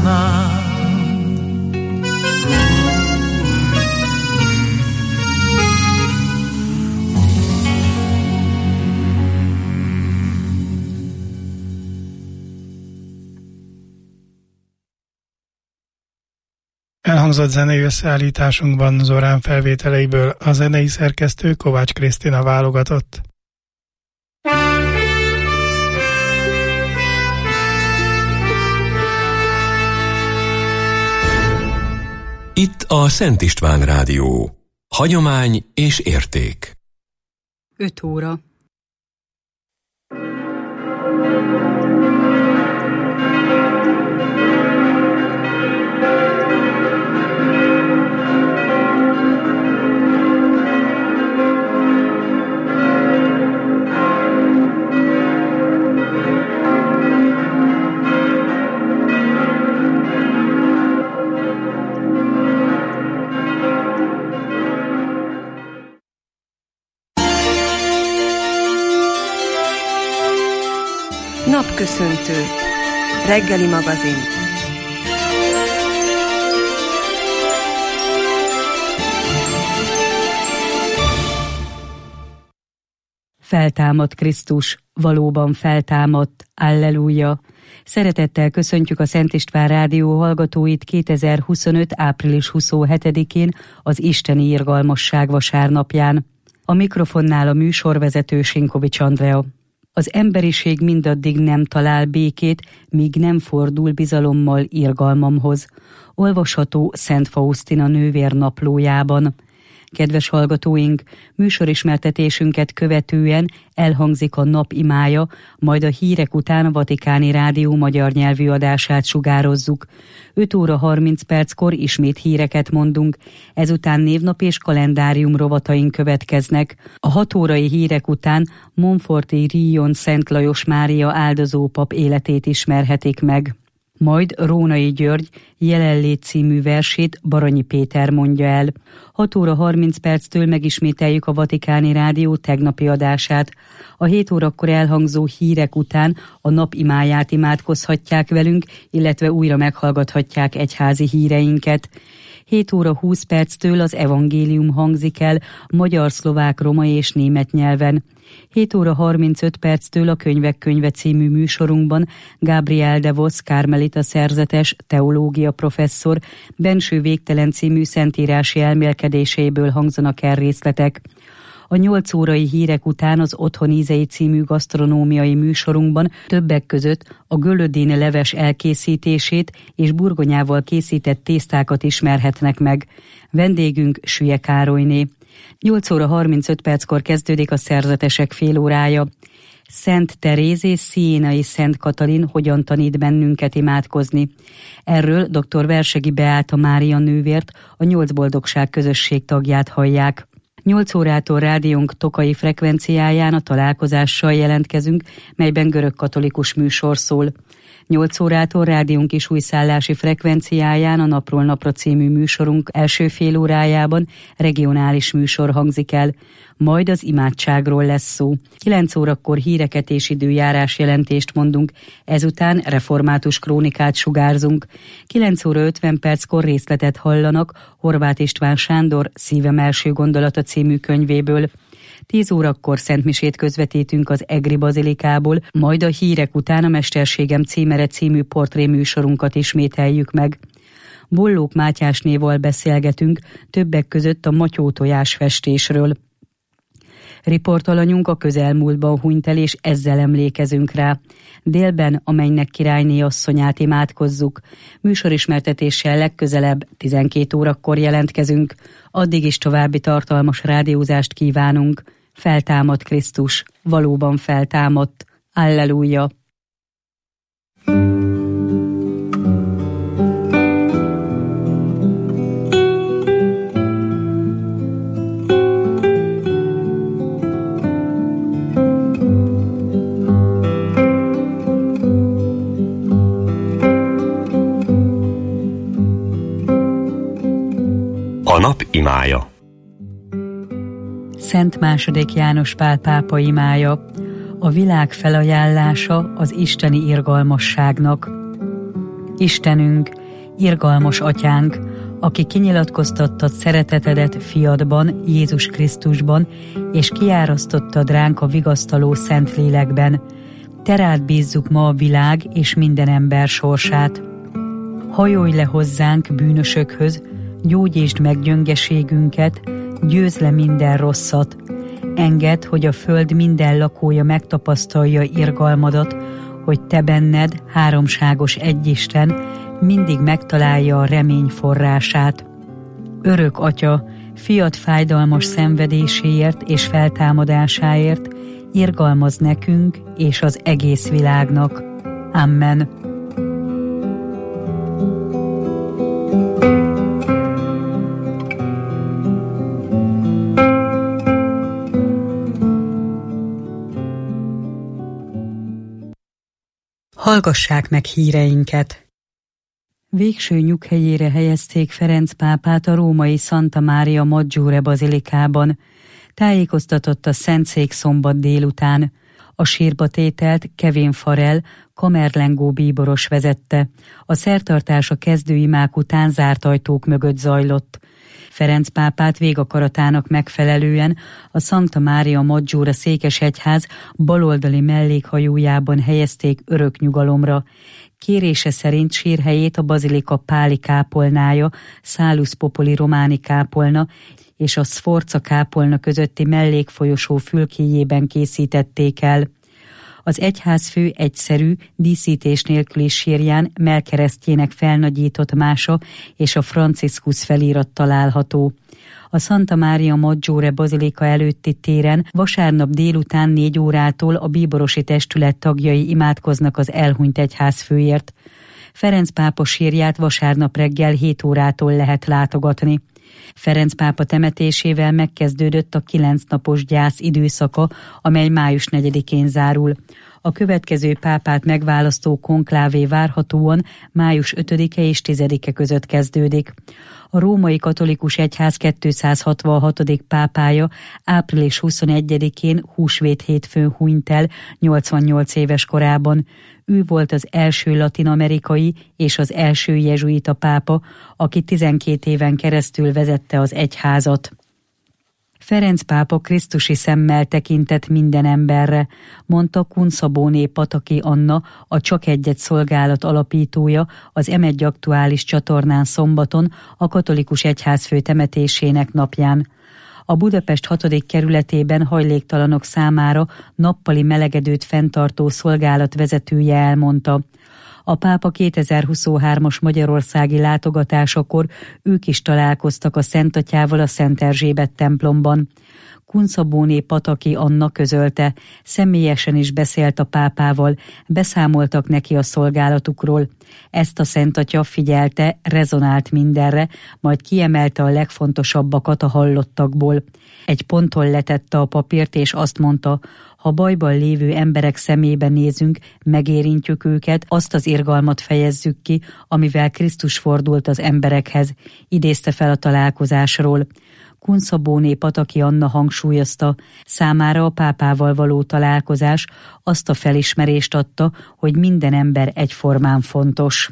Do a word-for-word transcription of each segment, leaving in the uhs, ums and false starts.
Elhangzott zenei összeállításunkban Zorán felvételeiből a zenei szerkesztő Kovács Krisztina válogatott. Itt a Szent István Rádió. Hagyomány és érték. öt óra. Napköszöntő. Reggeli magazin. Feltámadt Krisztus, valóban feltámadt, alleluja! Szeretettel köszöntjük a Szent István Rádió hallgatóit kétezer-huszonöt. április huszonhetedikén, az Isteni Irgalmasság vasárnapján. A mikrofonnál a műsorvezető Sinkovics Andrea. Az emberiség mindaddig nem talál békét, míg nem fordul bizalommal irgalmamhoz. Olvasható Szent Fausztina nővér naplójában. Kedves hallgatóink, műsorismertetésünket követően elhangzik a nap imája, majd a hírek után a Vatikáni Rádió magyar nyelvű adását sugározzuk. öt óra harminc perckor ismét híreket mondunk, ezután névnap és kalendárium rovataink következnek. A hat órai hírek után Montforti Rion Szent Lajos Mária áldozópap életét ismerhetik meg. Majd Rónai György Jelenlét című versét Baranyi Péter mondja el. hat óra harminc perctől megismételjük a Vatikáni Rádió tegnapi adását. A hét órakor elhangzó hírek után a nap imáját imádkozhatják velünk, illetve újra meghallgathatják egyházi híreinket. hét óra húsz perctől az evangélium hangzik el magyar, szlovák, roma és német nyelven. hét óra harmincöt perctől a Könyvek könyve című műsorunkban Gabriel de Vos kármelita szerzetes, teológia professzor Benső végtelen című szentírási elmélkedéséből hangzanak el részletek. A nyolc órai hírek után az Otthon ízei című gasztronómiai műsorunkban többek között a göldödéni leves elkészítését és burgonyával készített tésztákat ismerhetnek meg. Vendégünk Sülye Károlyné. nyolc óra harmincöt perckor kezdődik a szerzetesek félórája. Szent Teréz és Sziénai Szent Katalin hogyan tanít bennünket imádkozni. Erről dr. Versegi Beáta Mária nővért, a Nyolc Boldogság közösség tagját hallják. nyolc órától rádiónk tokai frekvenciáján a Találkozással jelentkezünk, melyben görögkatolikus műsor szól. nyolc órától rádiónk is újszállási frekvenciáján a Napról Napra című műsorunk első fél órájában regionális műsor hangzik el, majd az imádságról lesz szó. kilenc órakor híreket és időjárás jelentést mondunk, ezután református krónikát sugárzunk. kilenc óra ötven perckor részletet hallanak Horváth István Sándor Szívem első gondolata című könyvéből. tíz órakor szentmisét közvetítünk az Egri bazilikából, majd a hírek után a Mesterségem címere című portréműsorunkat ismételjük meg. Bollók Mátyásnéval beszélgetünk, többek között a matyótojás festésről. Riportalanyunk a közelmúltban hunyt el, és ezzel emlékezünk rá. Délben a Mennynek királyné asszonyát imádkozzuk. Műsorismertetéssel legközelebb tizenkét órakor jelentkezünk. Addig is további tartalmas rádiózást kívánunk. Feltámadt Krisztus, valóban feltámadt. Alleluja! A nap imája. Szent második János Pál pápa imája, a világ felajánlása az isteni irgalmasságnak. Istenünk, Irgalmas Atyánk, aki kinyilatkoztattad szeretetedet fiadban, Jézus Krisztusban, és kiárasztottad ránk a vigasztaló Szentlélekben, te rád bízzuk ma a világ és minden ember sorsát. Hajolj le hozzánk bűnösökhöz, gyógyítsd meg gyöngeségünket, győzd le minden rosszat. Engedd, hogy a föld minden lakója megtapasztalja irgalmadat, hogy te benned, háromságos egyisten, mindig megtalálja a remény forrását. Örök Atya, fiad fájdalmas szenvedéséért és feltámadásáért irgalmaz nekünk és az egész világnak. Amen. Hallgassák meg híreinket! Végső nyughelyére helyezték Ferenc pápát a római Santa Maria Maggiore bazilikában. Tájékoztatott a Szentszék szombat délután. A sírba tételt Kevin Farrell, kamerlengó bíboros vezette. A szertartás a kezdőimák után zárt ajtók mögött zajlott. Ferenc pápát végakaratának megfelelően a Santa Maria Maggiore székesegyház baloldali mellékhajójában helyezték örök nyugalomra. Kérése szerint sírhelyét a bazilika páli kápolnája, Salus Populi románi kápolna és a Sforza kápolna közötti mellékfolyosó fülkéjében készítették el. Az egyházfő egyszerű, díszítés nélküli sírján mellkeresztjének felnagyított mása és a Franciscus felirat található. A Santa Maria Maggiore bazilika előtti téren vasárnap délután négy órától a bíborosi testület tagjai imádkoznak az elhunyt egyházfőért. Ferenc pápa sírját vasárnap reggel hét órától lehet látogatni. Ferenc pápa temetésével megkezdődött a kilenc napos gyász időszaka, amely május negyedikén zárul. A következő pápát megválasztó konklávé várhatóan május ötödike és tizedike között kezdődik. A római katolikus egyház kétszázhatvanhatodik pápája április huszonegyedikén húsvét hétfőn hunyt el nyolcvannyolc éves korában. Ő volt az első latin-amerikai és az első jezsuita pápa, aki tizenkét éven keresztül vezette az egyházat. Ferenc pápa krisztusi szemmel tekintett minden emberre, mondta Kunszabóné Pataki Anna, a Csak Egyet szolgálat alapítója az em egy aktuális csatornán szombaton a katolikus egyházfő temetésének napján. A Budapest hatodik kerületében hajléktalanok számára nappali melegedőt fenntartó szolgálat vezetője elmondta. A pápa kétezer-huszonhármas magyarországi látogatásakor ők is találkoztak a Szent Atyával a Szent Erzsébet templomban. Kunszabóné Pataki Anna közölte, személyesen is beszélt a pápával, beszámoltak neki a szolgálatukról. Ezt a Szent Atya figyelte, rezonált mindenre, majd kiemelte a legfontosabbakat a hallottakból. Egy ponton letette a papírt, és azt mondta, ha bajban lévő emberek szemébe nézünk, megérintjük őket, azt az irgalmat fejezzük ki, amivel Krisztus fordult az emberekhez, idézte fel a találkozásról. Kunszabóné Pataki Anna hangsúlyozta, számára a pápával való találkozás azt a felismerést adta, hogy minden ember egyformán fontos.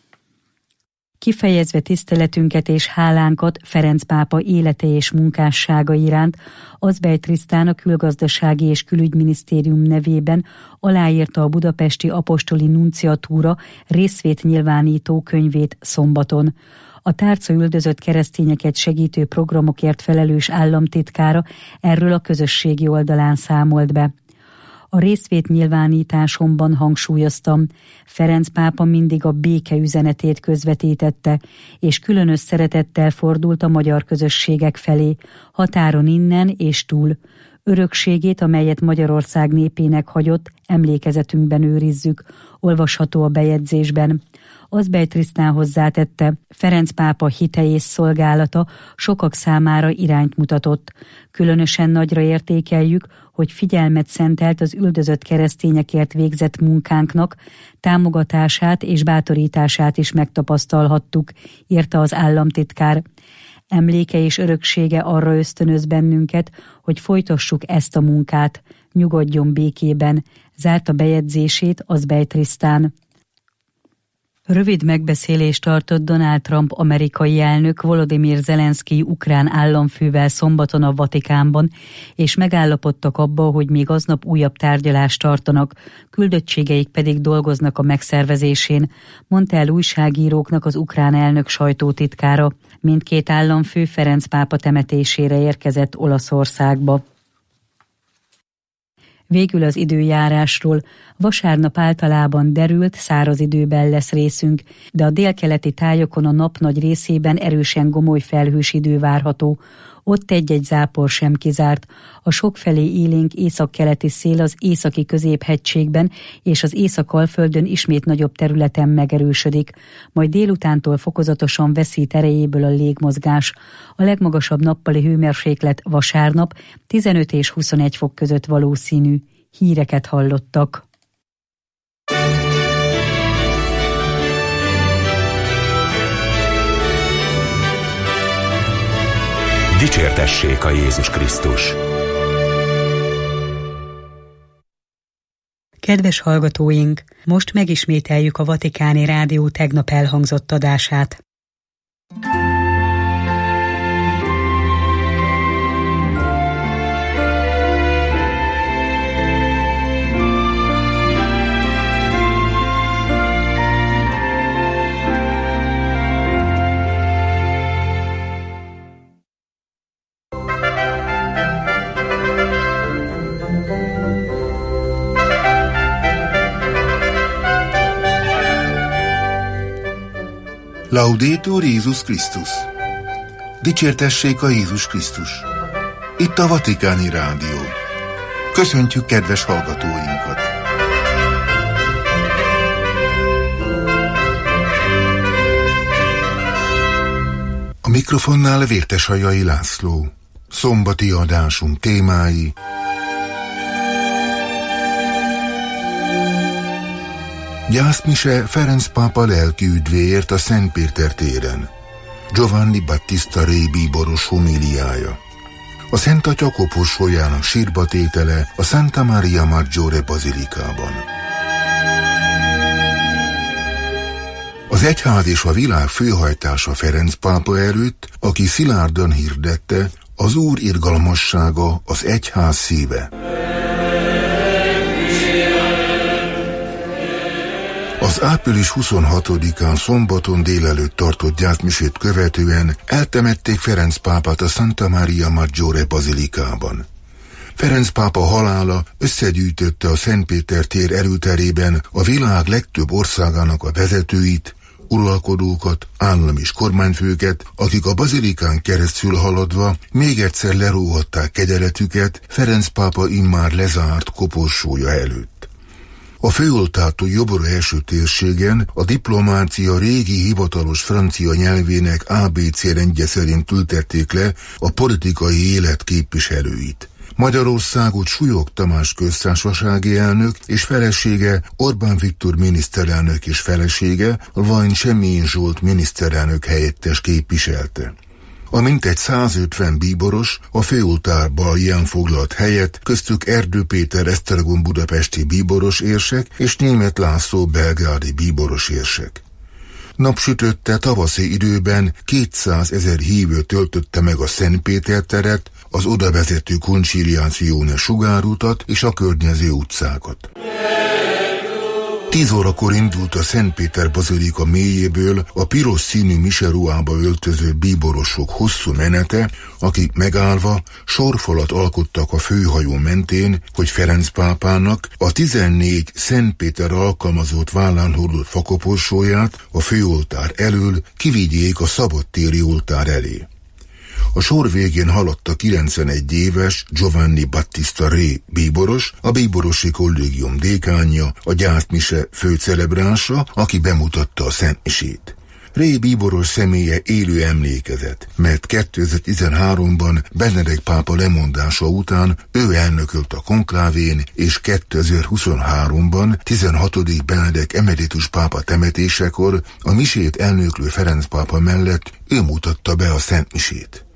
Kifejezve tiszteletünket és hálánkat Ferenc pápa élete és munkássága iránt, Azbej Trisztán a Külgazdasági és Külügyminisztérium nevében aláírta a budapesti apostoli nunciatúra részvétnyilvánító könyvét szombaton. A tárca üldözött keresztényeket segítő programokért felelős államtitkára erről a közösségi oldalán számolt be. A részvétnyilvánításomban hangsúlyoztam, Ferenc pápa mindig a béke üzenetét közvetítette, és különös szeretettel fordult a magyar közösségek felé, határon innen és túl. Örökségét, amelyet Magyarország népének hagyott, emlékezetünkben őrizzük, olvasható a bejegyzésben. Azbej Trisztán hozzátette, Ferenc pápa hite és szolgálata sokak számára irányt mutatott. Különösen nagyra értékeljük, hogy figyelmet szentelt az üldözött keresztényekért végzett munkánknak, támogatását és bátorítását is megtapasztalhattuk, írta az államtitkár. Emléke és öröksége arra ösztönöz bennünket, hogy folytassuk ezt a munkát, nyugodjon békében, zárta bejegyzését Azbej Trisztán. Rövid megbeszélést tartott Donald Trump amerikai elnök Volodymyr Zelenszkij ukrán államfővel szombaton a Vatikánban, és megállapodtak abba, hogy még aznap újabb tárgyalást tartanak, küldöttségeik pedig dolgoznak a megszervezésén, mondta el újságíróknak az ukrán elnök sajtótitkára. Mindkét államfő Ferenc pápa temetésére érkezett Olaszországba. Végül az időjárásról. Vasárnap általában derült, száraz időben lesz részünk, de a délkeleti tájokon a nap nagy részében erősen gomoly felhős idő várható. Ott egy-egy zápor sem kizárt. A sokfelé élénk északkeleti szél az északi középhegységben és az Észak-Alföldön ismét nagyobb területen megerősödik. Majd délutántól fokozatosan veszít erejéből a légmozgás. A legmagasabb nappali hőmérséklet vasárnap tizenöt és huszonegy fok között valószínű. Híreket hallottak. Dicsértessék a Jézus Krisztus! Kedves hallgatóink, most megismételjük a Vatikáni Rádió tegnap elhangzott adását. Laudetur Jézus Krisztus! Dicsértessék a Jézus Krisztus! Itt a Vatikáni Rádió. Köszöntjük kedves hallgatóinkat! A mikrofonnál Vértesajai László. Szombati adásunk témái: gyászmise Ferenc pápa lelki üdvéért a Szent Péter téren. Giovanni Battista Re bíboros homíliája. A Szent Atya koporsójának sírba tétele a Santa Maria Maggiore bazilikában. Az egyház és a világ főhajtása Ferenc pápa előtt, aki szilárdan hirdette: az Úr irgalmassága az egyház szíve. Az április huszonhatodikán szombaton délelőtt tartott gyászmisét követően eltemették Ferenc pápát a Santa Maria Maggiore bazilikában. Ferenc pápa halála összegyűjtötte a Szent Péter tér előterében a világ legtöbb országának a vezetőit, uralkodókat, állam és kormányfőket, akik a bazilikán keresztül haladva még egyszer leróhatták kegyeletüket Ferenc pápa immár lezárt koporsója előtt. A főoltártól jobbra eső térségen a diplomácia régi hivatalos francia nyelvének á bé cé rendje szerint ültették le a politikai élet képviselőit. Magyarországot Súlyog Tamás köztársasági elnök és felesége, Orbán Viktor miniszterelnök és felesége, Vajn Semjén Zsolt miniszterelnök helyettes képviselte. A mintegy százötven bíboros a főoltár balján foglalt helyet, köztük Erdő Péter esztergom budapesti bíboros érsek és Németh László belgrádi bíboros érsek. Napsütötte tavaszi időben kétszázezer hívő töltötte meg a Szent Péter teret, az odavezető Conciliazione sugárutat és a környező utcákat. Tíz órakor indult a Szent Péter bazilika mélyéből a piros színű miseruába öltöző bíborosok hosszú menete, akik megállva sorfalat alkottak a főhajó mentén, hogy Ferenc pápának a tizennégy Szent Péter alkalmazott vállán hordott fakoporsóját a főoltár elől kivigyék a szabadtéri oltár elé. A sor végén haladt a kilencvenegy éves Giovanni Battista Re bíboros, a bíborosi kollégium dékánja, a gyászmise főcelebránsa, aki bemutatta a szentmisét. Re bíboros személye élő emlékezet, mert kétezer-tizenháromban Benedek pápa lemondása után ő elnökölt a konklávén, és kétezer-huszonháromban tizenhatodik Benedek emeritus pápa temetésekor a misét elnöklő Ferenc pápa mellett ő mutatta be a szentmisét.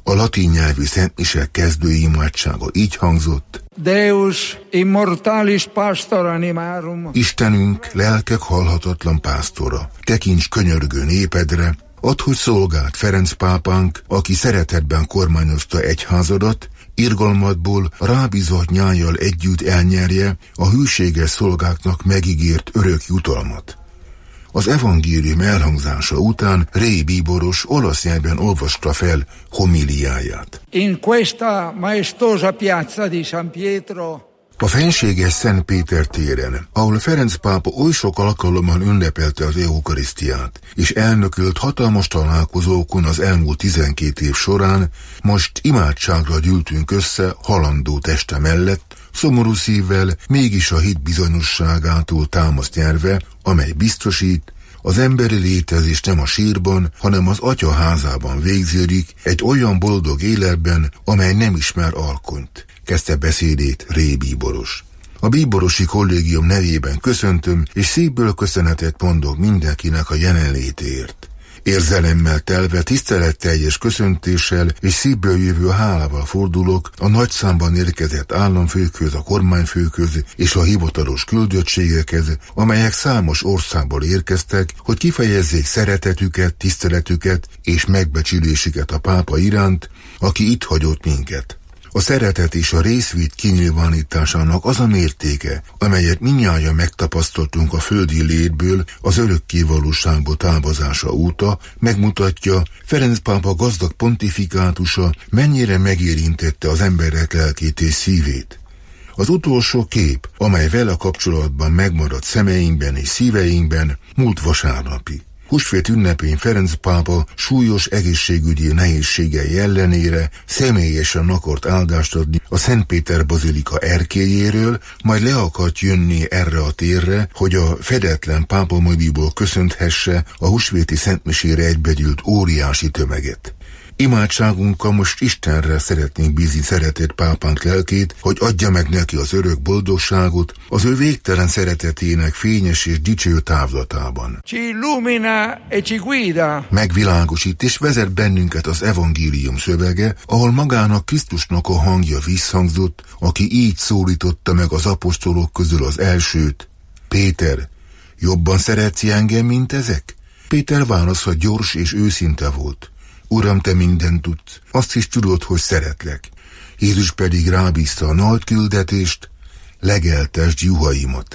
A latin nyelvű szentmise kezdő imádsága így hangzott: Deus immortalis pastor animarum. Istenünk, lelkek halhatatlan pásztora, tekints könyörgő népedre, add, hogy szolgált Ferenc pápánk, aki szeretetben kormányozta egyházadat, irgalmadból rábízott nyájjal együtt elnyerje a hűséges szolgáknak megígért örök jutalmat. Az evangélium elhangzása után Ré Bíboros olasz nyelven olvasta fel homiliáját. In questa maestosa piazza di San Pietro, a fenséges Szent Péter téren, ahol Ferenc pápa oly sok alkalommal ünnepelte az eukarisztiát, és elnökölt hatalmas találkozókon az elmúlt tizenkét év során, most imádságra gyűltünk össze halandó teste mellett, szomorú szívvel, mégis a hit bizonyosságától támaszt nyerve, amely biztosít, az emberi létezés nem a sírban, hanem az Atya házában végződik, egy olyan boldog életben, amely nem ismer alkonyt, kezdte beszédét Ré Bíboros. A bíborosi kollégium nevében köszöntöm, és szívből köszönetet mondok mindenkinek a jelenlétéért. Érzelemmel telve, tiszteletteljes köszöntéssel és szívből jövő hálával fordulok a nagy számban érkezett államfőkhöz, a kormányfőkhöz és a hivatalos küldöttségekhez, amelyek számos országból érkeztek, hogy kifejezzék szeretetüket, tiszteletüket és megbecsülésüket a pápa iránt, aki itt hagyott minket. A szeretet és a részvét kinyilvánításának az a mértéke, amelyet mindnyájan megtapasztaltunk a földi létből az örökké valóságba távozása óta, megmutatja, Ferenc pápa gazdag pontifikátusa mennyire megérintette az emberek lelkét és szívét. Az utolsó kép, amely vele kapcsolatban megmaradt szemeinkben és szíveinkben, múlt vasárnapi. Húsvét ünnepén Ferenc pápa súlyos egészségügyi nehézségei ellenére személyesen akart áldást adni a Szent Péter bazilika erkélyéről, majd le akart jönni erre a térre, hogy a fedetlen pápamodiból köszönthesse a húsvéti szentmisére egybegyűlt óriási tömeget. Imádságunkkal most Istenre szeretnénk bízni szeretett pápánk lelkét, hogy adja meg neki az örök boldogságot az ő végtelen szeretetének fényes és dicső távlatában. Ci illumina e ci guida. Megvilágosít és vezet bennünket az evangélium szövege, ahol magának Krisztusnak a hangja visszhangzott, aki így szólította meg az apostolok közül az elsőt: Péter, jobban szeretsz engem, mint ezek? Péter válasza gyors és őszinte volt: Uram, te mindent tudsz, azt is tudod, hogy szeretlek. Jézus pedig rábízta a nagy küldetést: legeltesd juhaimat.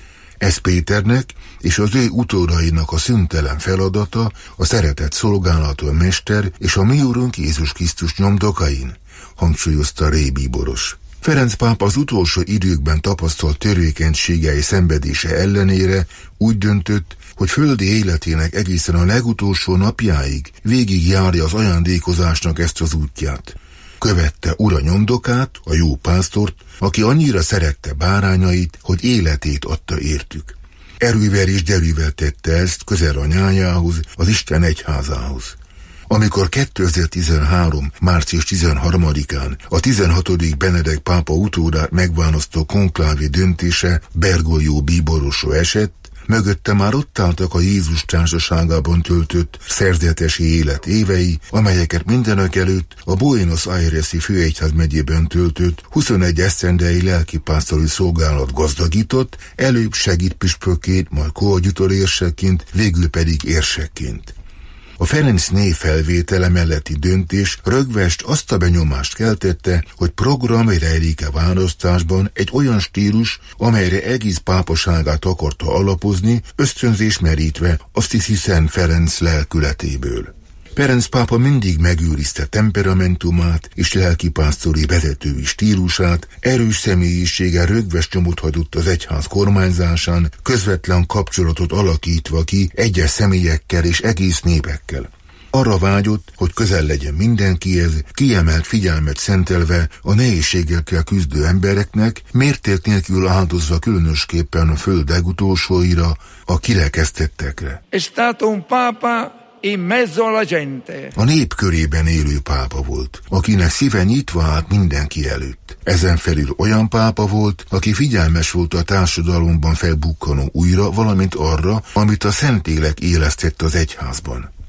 Ez Péternek és az ő utódainak a szüntelen feladata, a szeretet szolgálata a Mester és a mi Urunk Jézus Krisztus nyomdokain, hangsúlyozta Ré Bíboros. Ferenc pápa az utolsó időkben tapasztalt törékenysége és szenvedése ellenére úgy döntött, hogy földi életének egészen a legutolsó napjáig végigjárja az ajándékozásnak ezt az útját. Követte ura nyomdokát, a jó pásztort, aki annyira szerette bárányait, hogy életét adta értük. Erővel és derűvel tette ezt közel a nyájához, az Isten egyházához. Amikor kétezer-tizenhárom. március tizenharmadikán a tizenhatodik Benedek pápa utódát megválasztó konklávi döntése Bergoglio bíborosra esett, mögötte már ott álltak a Jézus társaságában töltött szerzetesi élet évei, amelyeket mindenek előtt a Buenos Aires-i főegyházmegyében töltött huszonegy esztendei lelkipásztori szolgálat gazdagított, előbb segédpüspökként, majd koadjutorérsekként, végül pedig érsekként. A Ferenc név felvétele melletti döntés rögvest azt a benyomást keltette, hogy program rejlik a választásban egy olyan stílus, amelyre egész pápaságát akarta alapozni, ösztönzés merítve Assisi Szent Ferenc lelkületéből. Ferenc pápa mindig megőrizte temperamentumát és lelkipásztori vezetői stílusát, erős személyisége rögvest nyomot hagyott az egyház kormányzásán, közvetlen kapcsolatot alakítva ki egyes személyekkel és egész népekkel. Arra vágyott, hogy közel legyen mindenkihez, kiemelt figyelmet szentelve a nehézségekkel küzdő embereknek, mérték nélkül áldozva különösképpen a föld legutolsóira, a kirekesztettekre. È stato un papa in mezzo alla gente. A nép körében élő pápa volt, akinek szíve nyitva állt mindenki előtt. Ezen felül olyan pápa volt, aki figyelmes volt a társadalomban felbukkanó újra, valamint arra, amit a Szentlélek élesztett az egyházban.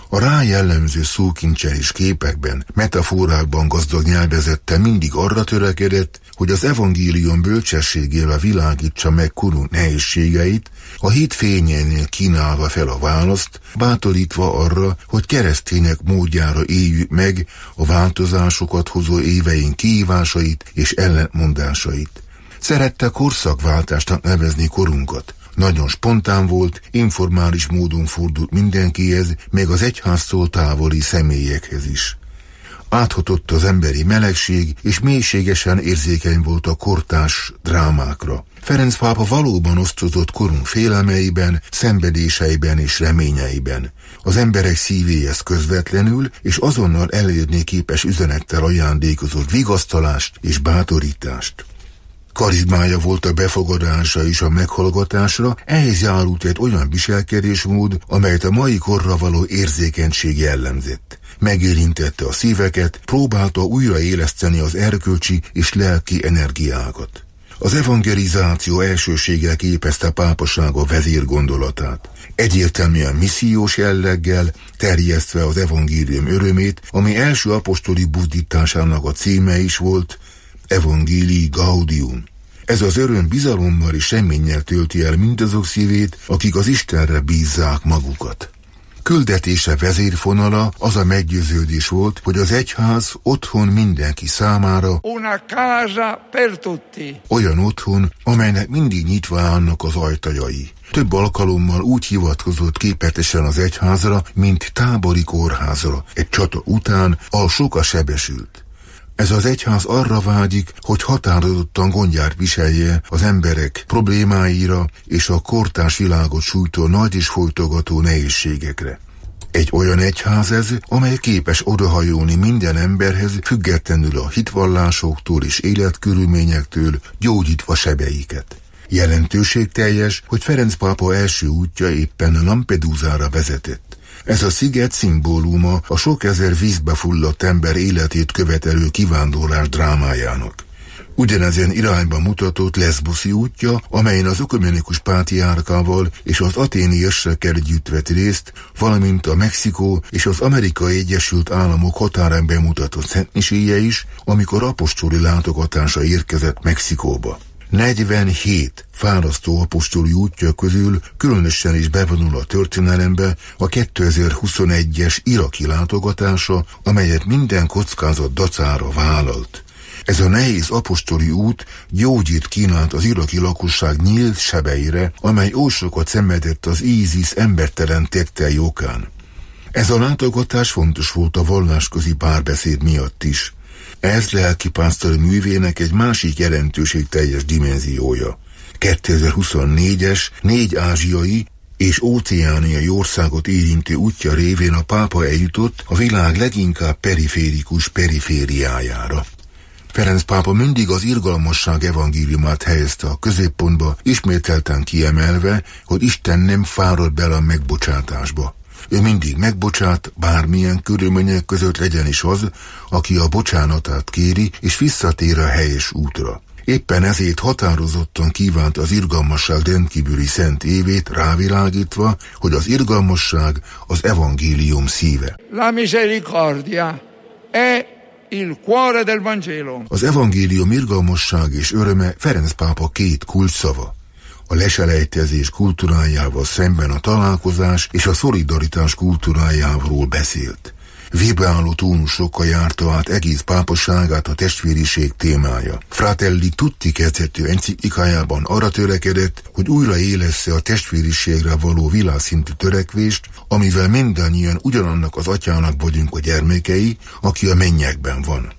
A rá jellemző szókincsel és képekben, metaforákban gazdag nyelvezettel mindig arra törekedett, hogy az evangélium bölcsességével világítsa meg korunk nehézségeit, a hit fényénél kínálva fel a választ, bátorítva arra, hogy keresztények módjára éljük meg a változásokat hozó éveink kihívásait és ellentmondásait. Szerette korszakváltásnak nevezni korunkat. Nagyon spontán volt, informális módon fordult mindenkihez, meg az egyháztól távoli személyekhez is. Áthatott az emberi melegség, és mélységesen érzékeny volt a kortárs drámákra. Ferenc pápa valóban osztozott korunk félelmeiben, szenvedéseiben és reményeiben. Az emberek szívéhez közvetlenül és azonnal elérni képes üzenettel ajándékozott vigasztalást és bátorítást. Karizmája volt a befogadása és a meghallgatásra, ehhez járult egy olyan viselkedésmód, amelyet a mai korra való érzékenység jellemzett. Megérintette a szíveket, próbálta újraéleszteni az erkölcsi és lelki energiákat. Az evangelizáció elsőséggel képezte a pápasága vezérgondolatát. Egyértelműen missziós jelleggel, terjesztve az evangélium örömét, ami első apostoli buzdításának a címe is volt, Evangelii Gaudium. Ez az öröm bizalommal és reménnyel tölti el mindazok szívét, akik az Istenre bízzák magukat. Küldetése vezérfonala az a meggyőződés volt, hogy az egyház otthon mindenki számára, Una casa per tutti. Olyan otthon, amelynek mindig nyitva állnak az ajtajai. Több alkalommal úgy hivatkozott képletesen az egyházra, mint tábori kórházra, egy csata után, ahol sok a sebesült. Ez az egyház arra vágyik, hogy határozottan gondját viselje az emberek problémáira és a kortárs világot sújtó nagy és folytogató nehézségekre. Egy olyan egyház ez, amely képes odahajolni minden emberhez, függetlenül a hitvallásoktól és életkörülményektől, gyógyítva sebeiket. Jelentőségteljes, hogy Ferenc pápa első útja éppen Lampedusára vezetett. Ez a sziget szimbóluma a sok ezer vízbe fulladt ember életét követelő kivándorlás drámájának. Ugyanezen irányba mutatott Leszboszi útja, amelyen az ökumenikus pátriárkával és az athéni őrsekkel együtt vett részt, valamint a Mexikó és az Amerikai Egyesült Államok határán bemutatott szentmiséje is, amikor apostoli látogatása érkezett Mexikóba. negyvenhét fárasztó apostoli útja közül különösen is bevonul a történelembe a kétezer-huszonegyes iraki látogatása, amelyet minden kockázat dacára vállalt. Ez a nehéz apostoli út gyógyít kínált az iraki lakosság nyílt sebeire, amely oly sokat szenvedett az ISIS embertelen tettei okán. Ez a látogatás fontos volt a vallásközi párbeszéd miatt is. Ez lelkipásztori művének egy másik jelentőségteljes dimenziója. kétezer-huszonnégyes négy ázsiai és óceániai országot érintő útja révén a pápa eljutott a világ leginkább periférikus perifériájára. Ferenc pápa mindig az irgalmasság evangéliumát helyezte a középpontba, ismételten kiemelve, hogy Isten nem fárad bele a megbocsátásba. Ő mindig megbocsát, bármilyen körülmények között legyen is az, aki a bocsánatát kéri, és visszatér a helyes útra. Éppen ezért határozottan kívánt az irgalmasság rendkívüli szent évét, rávilágítva, hogy az irgalmasság az evangélium szíve. La misericordia è il cuore del Vangelo. Az evangélium irgalmasság és öröme Ferenc pápa két kulcsszava. A leselejtezés kultúrájával szemben a találkozás és a szolidaritás kultúrájáról beszélt. Vébeálló tónusokkal járta át egész pápaságát a testvériség témája. Fratelli Tutti kezdetű enciklikájában arra törekedett, hogy újraélessze a testvériségre való világszintű törekvést, amivel mindannyian ugyanannak az atyának vagyunk a gyermekei, aki a mennyekben van.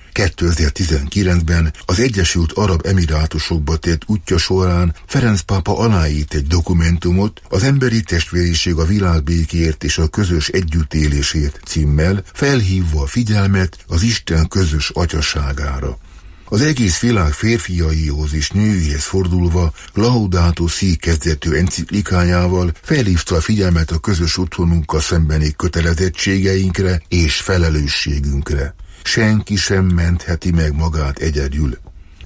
kétezer-tizenkilencben az Egyesült Arab Emirátusokba tett útja során Ferenc pápa aláírt egy dokumentumot az Emberi Testvériség a világbékéért és a közös együttélésért címmel, felhívva a figyelmet az Isten közös atyaságára. Az egész világ férfiaihoz és nőihez fordulva Laudato Si kezdetű enciklikájával felhívta a figyelmet a közös otthonunkkal szembeni kötelezettségeinkre és felelősségünkre. Senki sem mentheti meg magát egyedül.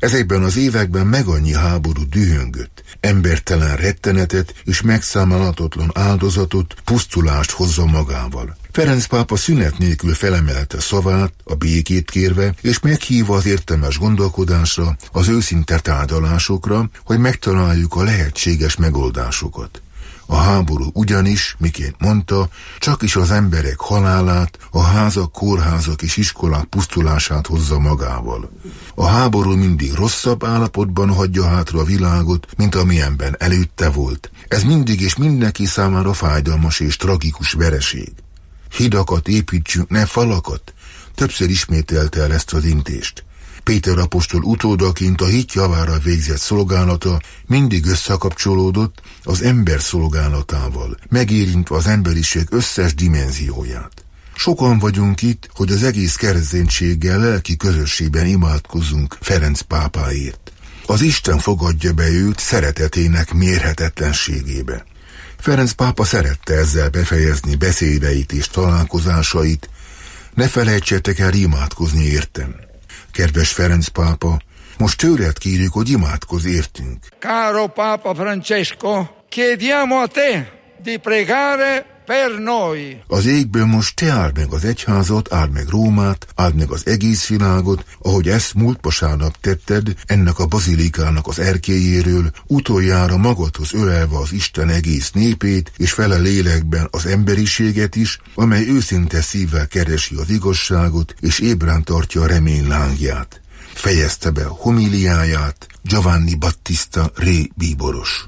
Ezekben az években megannyi háború dühöngött, embertelen rettenetet és megszámolhatatlan áldozatot, pusztulást hozza magával. Ferenc pápa szünet nélkül felemelte szavát, a békét kérve, és meghívva az értelmes gondolkodásra, az őszinte tárgyalásokra, hogy megtaláljuk a lehetséges megoldásokat. A háború ugyanis, miként mondta, csak is az emberek halálát, a házak, kórházak és iskolák pusztulását hozza magával. A háború mindig rosszabb állapotban hagyja hátra a világot, mint amilyenben előtte volt. Ez mindig és mindenki számára fájdalmas és tragikus vereség. Hidakat építsünk, ne falakat. Többször ismételte el ezt az intést. Péter apostol utódaként a hit javára végzett szolgálata mindig összekapcsolódott az ember szolgálatával, megérintve az emberiség összes dimenzióját. Sokan vagyunk itt, hogy az egész kereszténységgel lelki közösségben imádkozzunk Ferenc pápáért. Az Isten fogadja be őt szeretetének mérhetetlenségébe. Ferenc pápa szerette ezzel befejezni beszédeit és találkozásait. Ne felejtsetek el imádkozni értem. Kedves Ferenc pápa, most tőled kérjük, hogy imádkozz értünk. Caro Papa Francesco, chiediamo a te di pregare per noi. Az égből most te áld meg az egyházat, áld meg Rómát, áld meg az egész világot, ahogy ezt múlt vasárnap tetted ennek a bazilikának az erkélyéről, utoljára magadhoz ölelve az Isten egész népét, és fele lélekben az emberiséget is, amely őszinte szívvel keresi az igazságot, és ébren tartja a remény lángját. Fejezte be a homiliáját Giovanni Battista Re bíboros.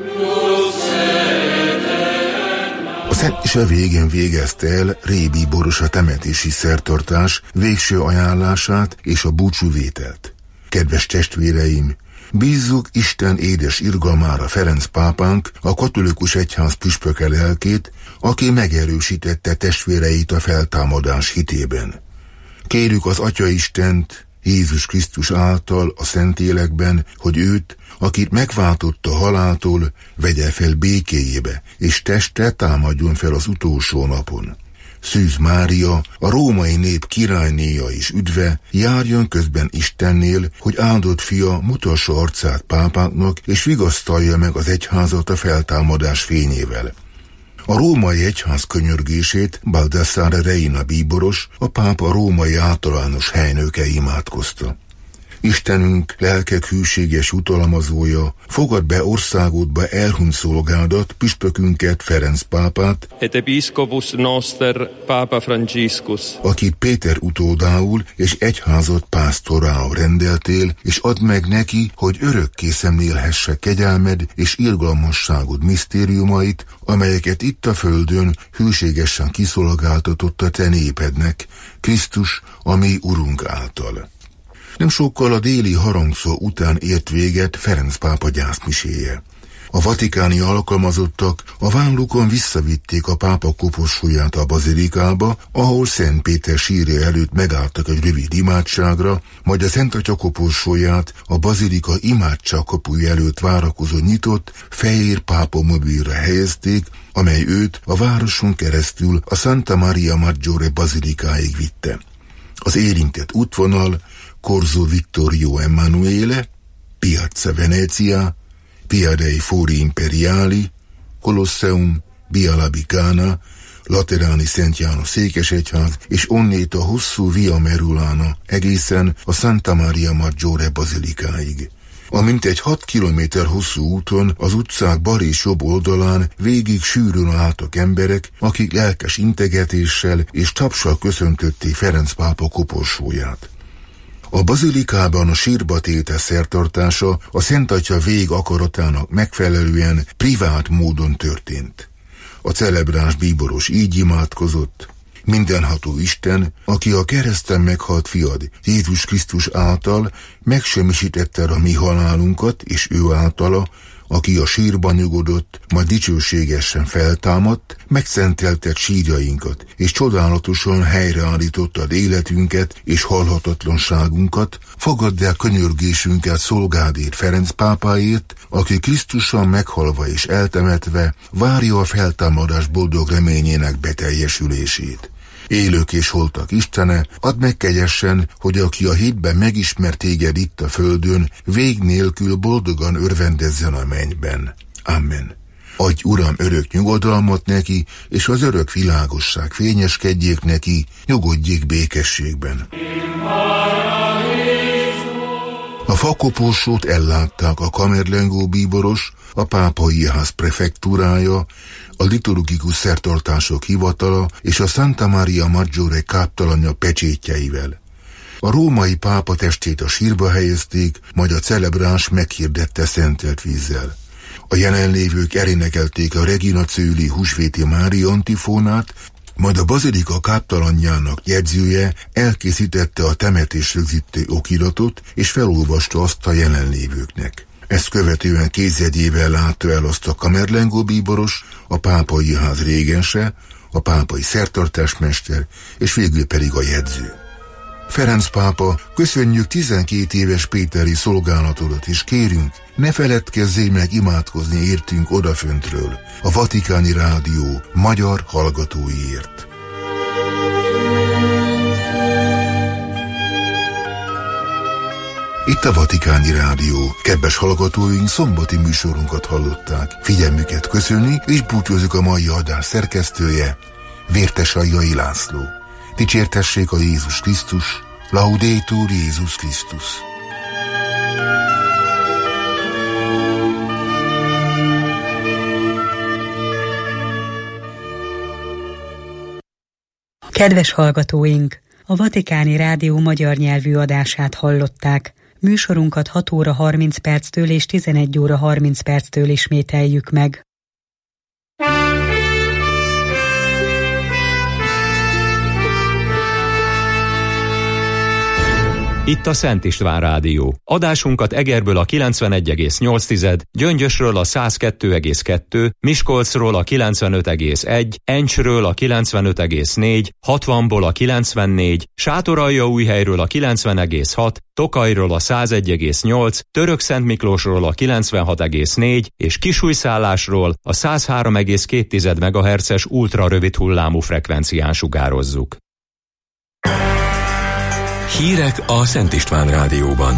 A Szent Mise végén végezte el Ré bíboros a temetési szertartás végső ajánlását és a búcsúvételt. Kedves testvéreim, bízzuk Isten édes irgalmára Ferenc pápánk, a katolikus egyház püspöke lelkét, aki megerősítette testvéreit a feltámadás hitében. Kérjük az Atya Istent, Jézus Krisztus által a Szentlélekben, hogy őt, akit megváltott a haláltól, vegye fel békéjébe, és teste támadjon fel az utolsó napon. Szűz Mária, a római nép királynéja és üdve, járjon közben Istennél, hogy áldott fia mutassa arcát pápáknak, és vigasztalja meg az egyházat a feltámadás fényével. A római egyház könyörgését Baldassare Reina bíboros, a pápa római általános helynöke imádkozta. Istenünk, lelkek hűséges utalmazója, fogad be országodba elhunyt szolgádat, püspökünket, Ferenc pápát, et episcopus noster Papa Franciscus, akit Péter utódául és egyházat pásztorául rendeltél, és add meg neki, hogy örökké szemlélhesse kegyelmed és irgalmasságod misztériumait, amelyeket itt a földön hűségesen kiszolgáltatott a te népednek, Krisztus, a mi Urunk által. Nem sokkal a déli harangszó után ért véget Ferenc pápa gyászmiséje. A vatikáni alkalmazottak a vállukon visszavitték a pápa koporsóját a bazilikába, ahol Szent Péter sírja előtt megálltak egy rövid imádságra, majd a Szent Atya koporsóját a bazilika imádság kapuja előtt várakozó nyitott, fehér pápa mobilra helyezték, amely őt a városon keresztül a Santa Maria Maggiore bazilikáig vitte. Az érintett útvonal Corso Vittorio Emanuele, Piazza Venezia, Via dei Fori Imperiali, Colosseum, Via Labicana, Lateráni Szent János székesegyház, és onnét a hosszú Via Merulana egészen a Santa Maria Maggiore bazilikáig. A mintegy hat kilométer hosszú úton az utcák bal és jobb oldalán végig sűrűn álltak emberek, akik lelkes integetéssel és tapssal köszöntötték Ferenc pápa koporsóját. A bazilikában a sírba téte szertartása a Szent Atya vég akaratának megfelelően privát módon történt. A celebráns bíboros így imádkozott: mindenható Isten, aki a kereszten meghalt fiad, Jézus Krisztus által megsemmisítette a mi halálunkat, és ő általa, aki a sírban nyugodott, majd dicsőségesen feltámadt, megszenteltet sírjainkat, és csodálatosan helyreállítottad életünket és halhatatlanságunkat, fogadd el könyörgésünket szolgádért Ferenc pápáért, aki Krisztussal meghalva és eltemetve várja a feltámadás boldog reményének beteljesülését. élők és holtak Istene, add meg kegyessen, hogy aki a hitben megismert téged itt a földön, vég nélkül boldogan örvendezzen a mennyben. Amen. Adj, Uram, örök nyugodalmat neki, és az örök világosság fényeskedjék neki, nyugodjék békességben. A fakoporsót ellátták a kamerlengó bíboros, a pápai ház prefektúrája, a liturgikus szertartások hivatala és a Santa Maria Maggiore káptalanja pecsétjeivel. A római pápa testét a sírba helyezték, majd a celebráns meghirdette szentelt vízzel. A jelenlévők elénekelték a Regina Coeli húsvéti Mária antifónát, majd a bazilika káptalanjának jegyzője elkészítette a temetés rögzítő okiratot, és felolvasta azt a jelenlévőknek. Ezt követően kézjegyével látta el azt a kamerlengó bíboros, a pápai ház régense, a pápai szertartásmester, és végül pedig a jegyző. Ferenc pápa, köszönjük tizenkét éves péteri szolgálatodat, és kérünk, ne feledkezzél meg imádkozni értünk odaföntről, a Vatikáni Rádió magyar hallgatóiért. Itt a Vatikáni Rádió. Kedves hallgatóink, szombati műsorunkat hallották. Figyelmüket köszöni, és búcsúzik a mai adás szerkesztője, Vértesajjai László. Dicsértessék a Jézus Krisztus, Laudetur Jézus Krisztus. Kedves hallgatóink! A Vatikáni Rádió magyar nyelvű adását hallották. Műsorunkat hat óra harminc perctől és tizenegy óra harminc perctől ismételjük meg. Itt a Szent István Rádió. Adásunkat Egerből a kilencvenegy egész nyolc, Gyöngyösről a száz kettő egész kettő, Miskolcról a kilencvenöt egész egy, Encsről a kilencvenöt egész négy, hatvanból a kilencvennégy, Sátoraljaújhelyről a kilencven egész hat, Tokajról a száz egy egész nyolc, Törökszentmiklósról a kilencvenhat egész négy és Kisújszállásról a száz három egész két megahertzes ultra rövid hullámú frekvencián sugározzuk. Hírek a Szent István Rádióban.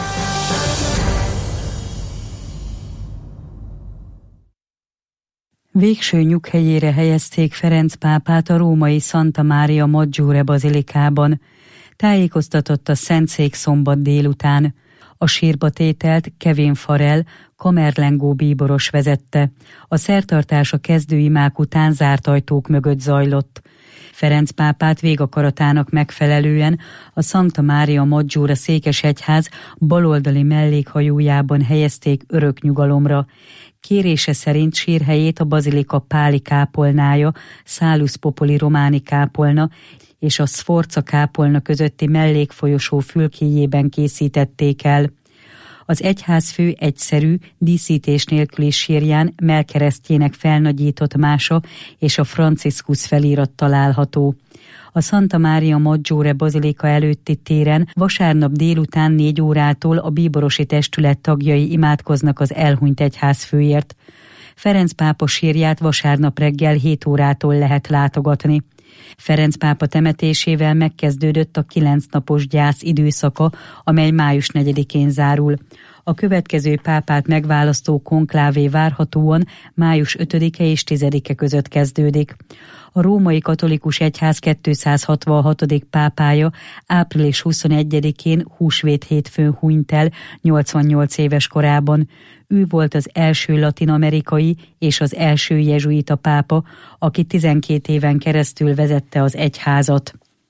Végső nyughelyére helyezték Ferenc pápát a római Santa Maria Maggiore bazilikában. Tájékoztatott a Szentszék szombat délután. A sírba tételt Kevin Farrell, kamerlengó bíboros vezette. A szertartás a kezdőimák után zárt ajtók mögött zajlott. Ferenc pápát végakaratának megfelelően a Santa Maria Maggiore székesegyház baloldali mellékhajójában helyezték örök nyugalomra. Kérése szerint sírhelyét a bazilika páli kápolnája, Salus Populi románi kápolna és a Sforza kápolna közötti mellékfolyosó fülkéjében készítették el. Az egyházfő egyszerű, díszítés nélküli sírján mellkeresztjének felnagyított mása és a Franciscus felirat található. A Santa Maria Maggiore bazilika előtti téren vasárnap délután négy órától a bíborosi testület tagjai imádkoznak az elhunyt egyházfőért. Ferenc pápa sírját vasárnap reggel hét órától lehet látogatni. Ferenc pápa temetésével megkezdődött a kilenc napos gyász időszaka, amely május negyedikén zárul. A következő pápát megválasztó konklávé várhatóan május ötödike és tizedike között kezdődik. A római katolikus egyház kétszázhatvanhatodik pápája április huszonegyedikén húsvét hétfőn hunyt el nyolcvannyolc éves korában. Ő volt az első latin-amerikai és az első jezsuita pápa, aki tizenkét éven keresztül vezette az egyházat.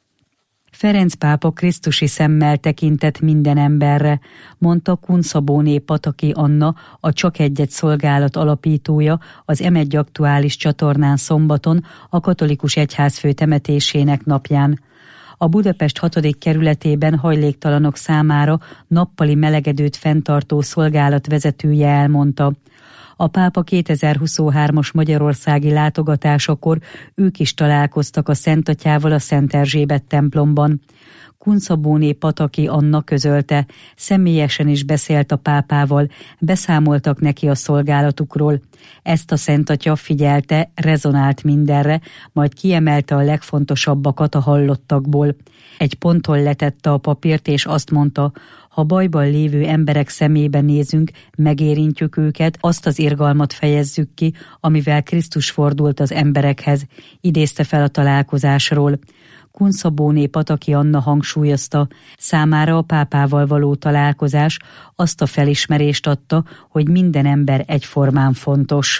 Ferenc pápa krisztusi szemmel tekintett minden emberre, mondta Kunszabóné Pataki Anna, a Csak Egyet szolgálat alapítója az em egy aktuális csatornán szombaton a katolikus egyházfő temetésének napján. A Budapest hatodik kerületében hajléktalanok számára nappali melegedőt fenntartó szolgálat vezetője elmondta. A pápa kétezer-huszonhármas magyarországi látogatásakor ők is találkoztak a Szent Atyával a Szent Erzsébet templomban. Kunszabóné Pataki Anna közölte, személyesen is beszélt a pápával, beszámoltak neki a szolgálatukról. Ezt a Szentatya figyelte, rezonált mindenre, majd kiemelte a legfontosabbakat a hallottakból. Egy ponton letette a papírt, és azt mondta, ha bajban lévő emberek szemébe nézünk, megérintjük őket, azt az irgalmat fejezzük ki, amivel Krisztus fordult az emberekhez, idézte fel a találkozásról. Kunszabóné Pataki Anna hangsúlyozta, számára a pápával való találkozás azt a felismerést adta, hogy minden ember egyformán fontos.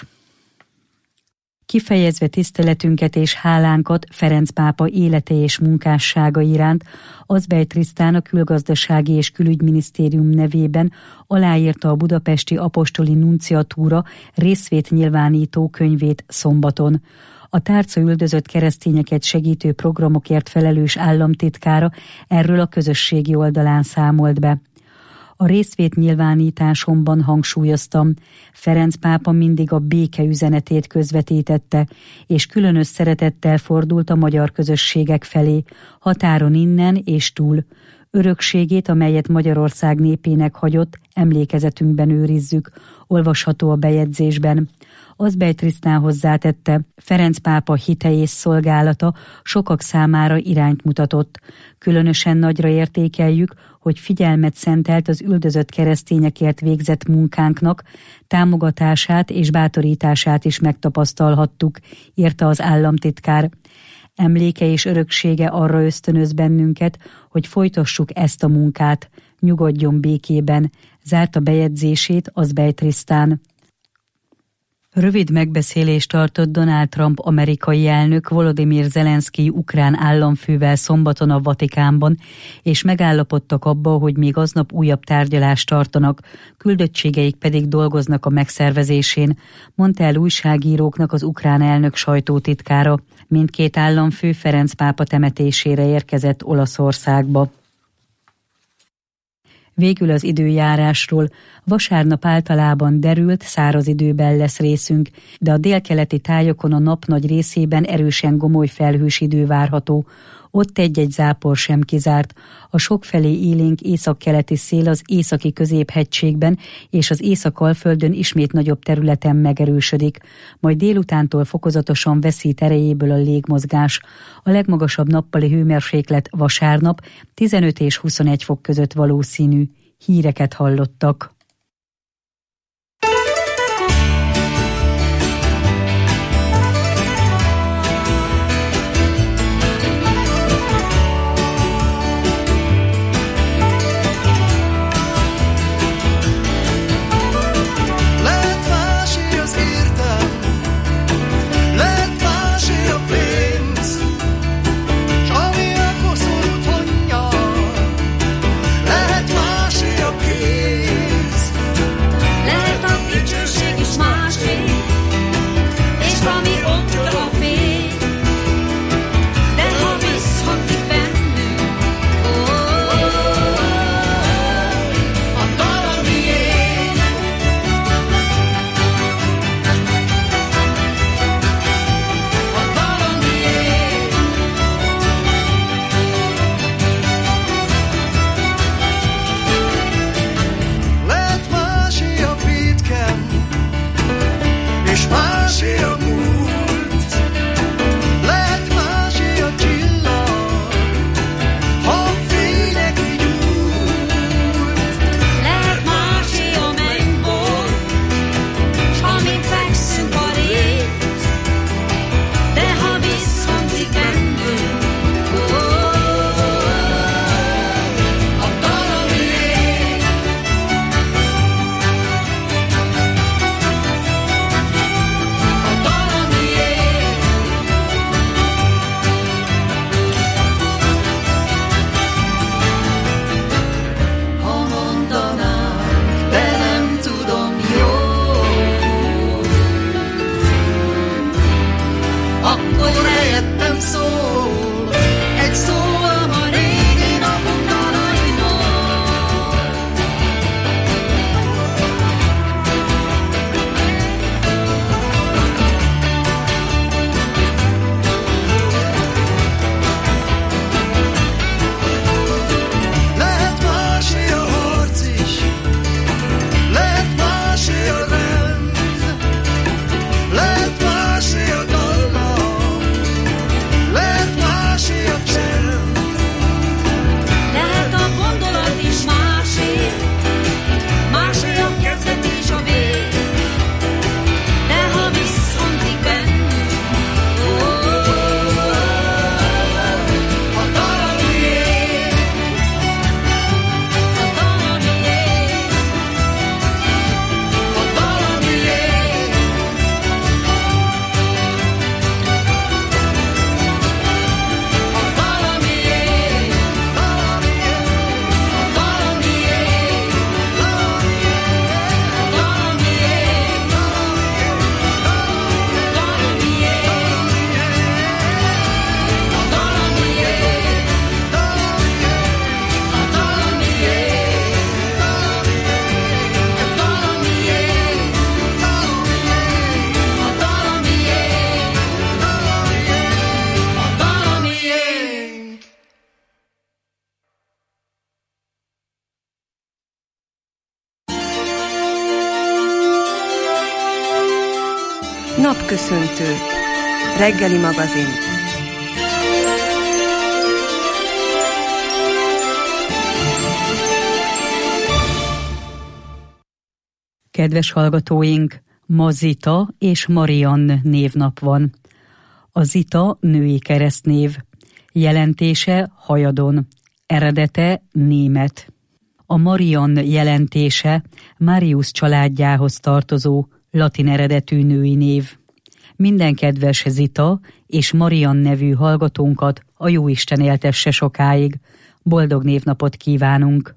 Kifejezve tiszteletünket és hálánkat Ferenc pápa élete és munkássága iránt, Azbej Trisztán a Külgazdasági és Külügyminisztérium nevében aláírta a budapesti apostoli nunciatúra részvétnyilvánító könyvét szombaton. A tárca üldözött keresztényeket segítő programokért felelős államtitkára erről a közösségi oldalán számolt be. A részvétnyilvánításomban hangsúlyoztam, Ferenc pápa mindig a béke üzenetét közvetítette, és különös szeretettel fordult a magyar közösségek felé, határon innen és túl. Örökségét, amelyet Magyarország népének hagyott, emlékezetünkben őrizzük, olvasható a bejegyzésben. Azbej Trisztán hozzátette, Ferenc pápa hite és szolgálata sokak számára irányt mutatott. Különösen nagyra értékeljük, hogy figyelmet szentelt az üldözött keresztényekért végzett munkánknak, támogatását és bátorítását is megtapasztalhattuk, írta az államtitkár. Emléke és öröksége arra ösztönöz bennünket, hogy folytassuk ezt a munkát, nyugodjon békében, zárta bejegyzését Azbej Trisztán. Rövid megbeszélést tartott Donald Trump amerikai elnök Volodymyr Zelenszkij ukrán államfővel szombaton a Vatikánban, és megállapodtak abba, hogy még aznap újabb tárgyalást tartanak, küldöttségeik pedig dolgoznak a megszervezésén, mondta el újságíróknak az ukrán elnök sajtótitkára. Mindkét államfő Ferenc pápa temetésére érkezett Olaszországba. Végül az időjárásról. Vasárnap általában derült, száraz időben lesz részünk, de a délkeleti tájokon a nap nagy részében erősen gomoly felhős idő várható. Ott egy-egy zápor sem kizárt. A sokfelé élénk északkeleti szél az északi középhegységben és az Észak-Alföldön ismét nagyobb területen megerősödik, majd délutántól fokozatosan veszít erejéből a légmozgás. A legmagasabb nappali hőmérséklet vasárnap tizenöt és huszonegy fok között valószínű. Híreket hallottak. Napköszöntő. Reggeli magazin. Kedves hallgatóink, ma Zita és Mariann névnap van. A Zita női keresztnév. Jelentése hajadon. Eredete német. A Mariann jelentése Marius családjához tartozó latin eredetű női név. Minden kedves Zita és Mariann nevű hallgatónkat a Jóisten éltesse sokáig. Boldog névnapot kívánunk!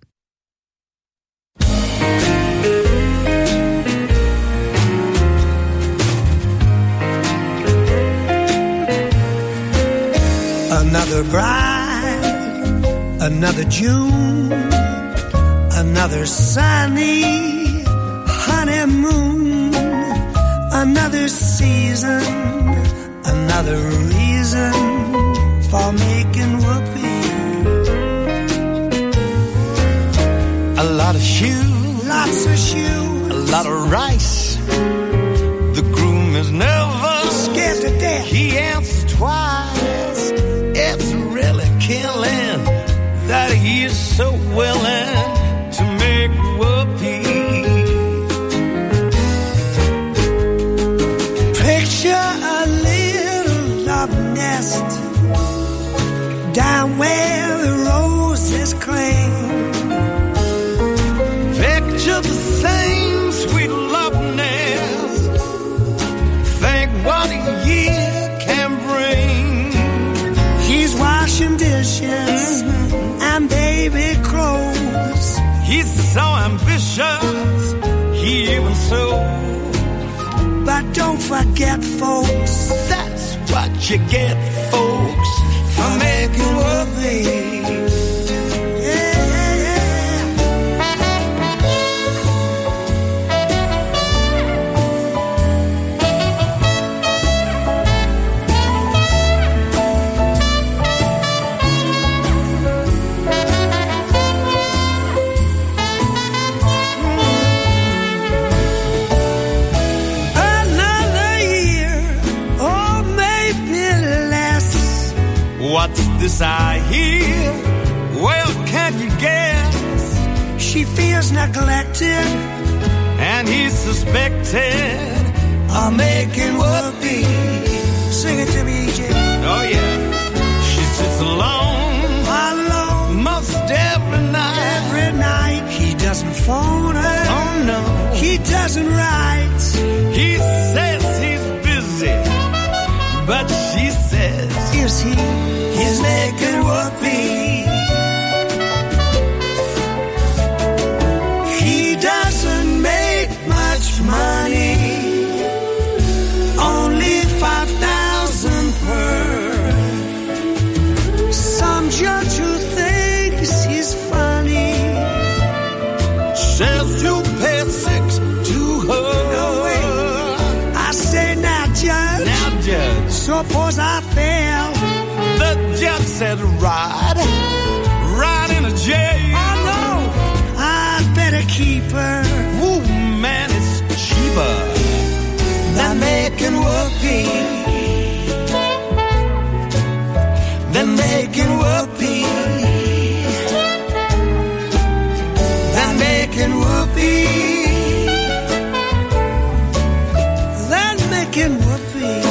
Another bride, another June, another sunny honeymoon, another season, another reason for making whoopee. A lot of shoe, lots of shoe, a lot of rice. The groom is never scared to death. He answers twice. It's really killing that he is so willing to make whoopee. Picture a little love nest down where the roses cling. Picture the same sweet love nest. Think what a year can bring. He's washing dishes mm-hmm. and baby clothes. He's so ambitious, he even sews. But don't forget, folks, that's what you get, folks, for making whoopee. What's this I hear? Well, can't you guess? She feels neglected, and he's suspected of making whoopee. Sing it to me, E J. Oh yeah. She sits alone, alone, most every night. Every night. He doesn't phone her. Oh no. He doesn't write. He says he's busy, but she says, is he? He's making whoopee. He doesn't make much money, only five thousand per. Some judge who thinks he's funny says you pay six to her. No way. I say now, judge. Now, judge. Suppose I fail. The judge said, ride, ride in a jail. Oh, no, I'd better keep her. Ooh, man, it's cheaper than making whoopee. Than making whoopee. Than making whoopee. Than making whoopee.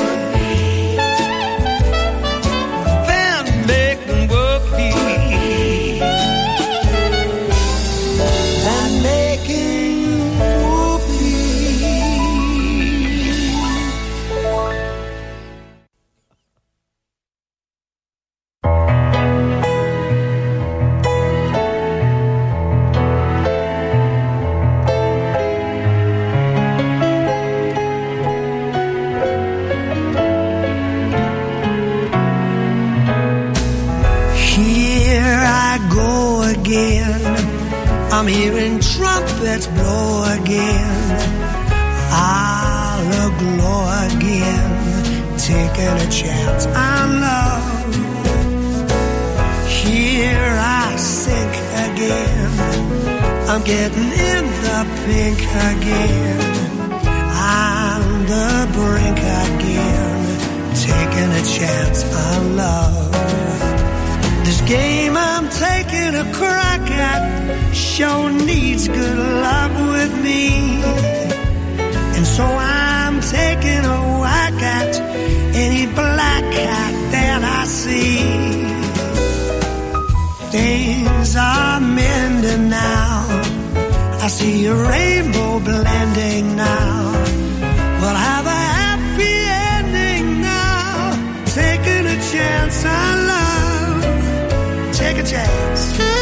I'm hearing trumpets blow again. I'll glow again, taking a chance on love. Here I sink again. I'm getting in the pink again. I'm the brink again, taking a chance on love. This game I'm taking a crack at sure needs good luck with me, and so I'm taking a whack at any black cat that I see. Things are mending now, I see a rainbow blending now. We'll have a happy ending now, taking a chance on love. Take a chance.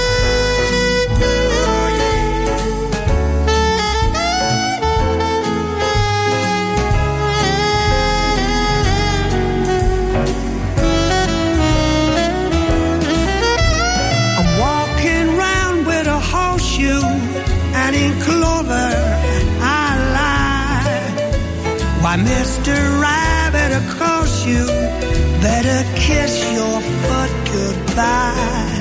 Why, Mister Rabbit, across you, better kiss your foot goodbye.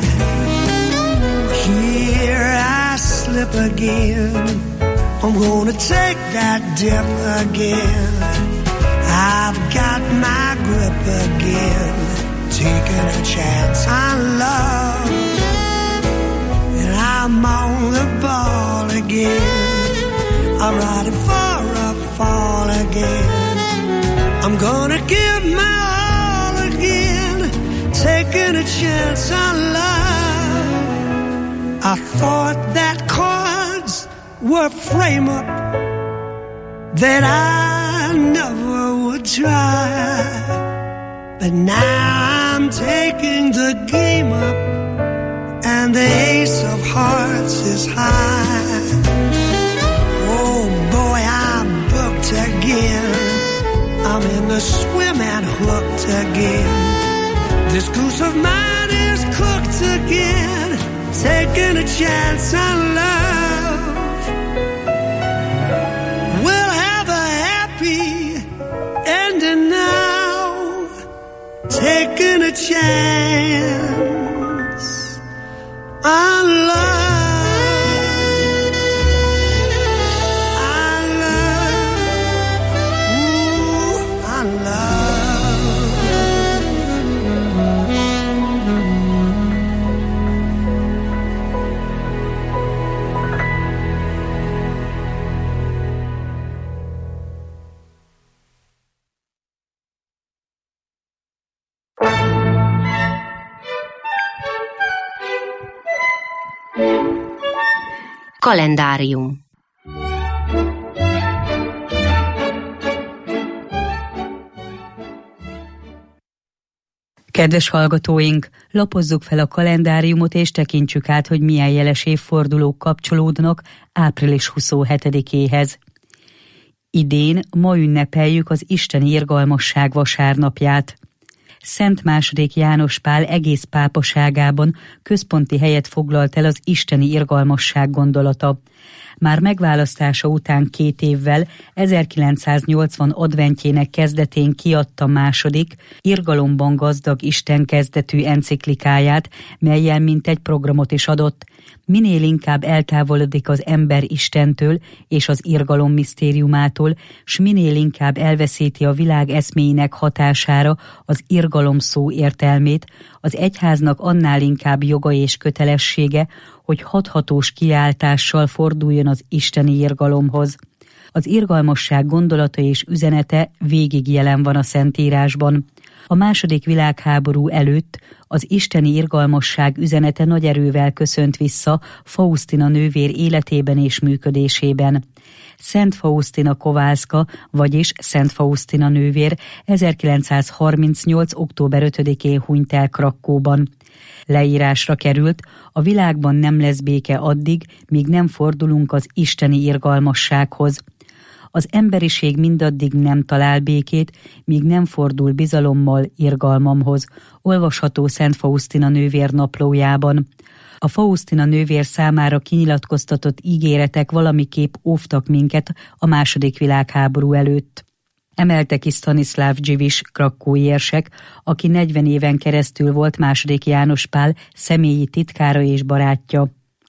Here I slip again, I'm gonna take that dip again. I've got my grip again, taking a chance on love, and I'm on the ball again. I'm riding for a fall again. I'm gonna give my all again, taking a chance on love. I thought that cards were frame up, that I never would try, but now I'm taking the game up, and the ace of hearts is high. Oh boy, I'm booked again, I'm in the swim and hooked again. This goose of mine is cooked again, taking a chance on love. We'll have a happy ending now, taking a chance on love. Kalendárium. Kedves hallgatóink, lapozzuk fel a kalendáriumot és tekintsük át, hogy milyen jeles évfordulók kapcsolódnak április huszonhetedikéhez. Idén ma ünnepeljük az isteni irgalmasság vasárnapját. Szent második János Pál egész pápaságában központi helyet foglalt el az isteni irgalmasság gondolata. Már megválasztása után két évvel, ezerkilencszáznyolcvan adventjének kezdetén kiadta második, irgalomban gazdag Isten kezdetű enciklikáját, mellyel mintegy programot is adott. Minél inkább eltávolodik az ember Istentől és az irgalom misztériumától, s minél inkább elveszíti a világ eszméinek hatására az irgalom szó értelmét, az egyháznak annál inkább joga és kötelessége, hogy hathatós kiáltással forduljon az isteni irgalomhoz. Az irgalmasság gondolata és üzenete végig jelen van a Szentírásban. A második világháború előtt az isteni irgalmasság üzenete nagy erővel köszönt vissza Faustina nővér életében és működésében. Szent Faustina Kowalska, vagyis Szent Faustina nővér ezerkilencszázharmincnyolc. október ötödikén hunyt el Krakkóban. Leírásra került, a világban nem lesz béke addig, míg nem fordulunk az isteni irgalmassághoz. Az emberiség mindaddig nem talál békét, míg nem fordul bizalommal irgalmamhoz, olvasható Szent Faustina nővér naplójában. A Faustina nővér számára kinyilatkoztatott ígéretek valamiképp óvtak minket a második világháború előtt. Emelte ki Stanislav Dziwisz krakkói érsek, aki negyven éven keresztül volt második János Pál személyi titkára és barátja.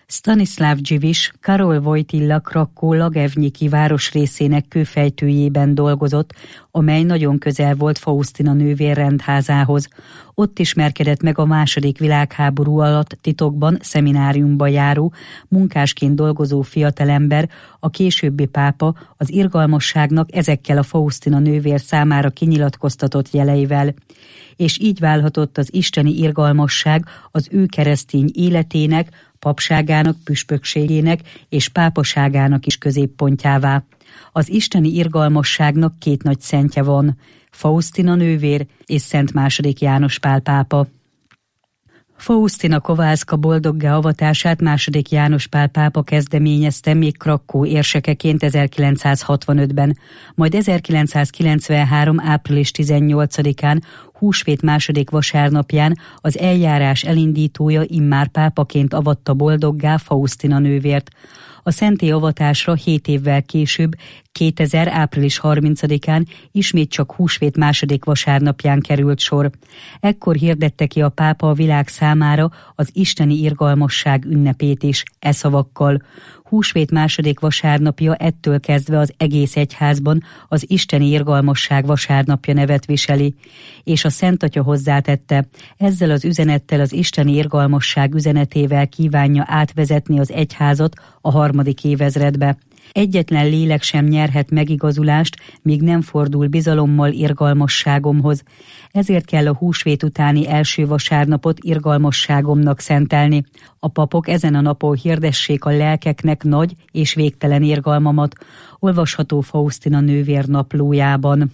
Stanislav Dziwisz Karol Wojtyla Krakkó Lagevnyiki városrészének kőfejtőjében dolgozott, amely nagyon közel volt Faustina nővér rendházához. Ott ismerkedett meg a második világháború alatt titokban szemináriumba járó, munkásként dolgozó fiatalember, a későbbi pápa az irgalmasságnak ezekkel a Faustina nővér számára kinyilatkoztatott jeleivel. És így válhatott az isteni irgalmasság az ő keresztény életének, papságának, püspökségének és pápaságának is középpontjává. Az isteni irgalmasságnak két nagy szentje van, Faustina nővér és Szent második János Pál pápa. Faustina Kowalska boldoggá avatását második János Pál pápa kezdeményezte még Krakkó érsekeként ezerkilencszázhatvanötben, majd ezerkilencszázkilencvenhárom április tizennyolcadikán, húsvét második vasárnapján az eljárás elindítója immár pápaként avatta boldoggá Faustina nővért. A szentély avatásra hét évvel később, kétezer április harmincadikán ismét csak húsvét második vasárnapján került sor. Ekkor hirdette ki a pápa a világ számára az isteni irgalmasság ünnepét is, e szavakkal. Húsvét második vasárnapja ettől kezdve az egész egyházban az isteni irgalmasság vasárnapja nevet viseli, és a Szent Atya hozzátette, ezzel az üzenettel, az isteni irgalmasság üzenetével kívánja átvezetni az egyházat a harmadik évezredbe. Egyetlen lélek sem nyerhet megigazulást, míg nem fordul bizalommal irgalmasságomhoz. Ezért kell a húsvét utáni első vasárnapot irgalmasságomnak szentelni. A papok ezen a napon hirdessék a lelkeknek nagy és végtelen irgalmamat, olvasható Faustina nővér naplójában.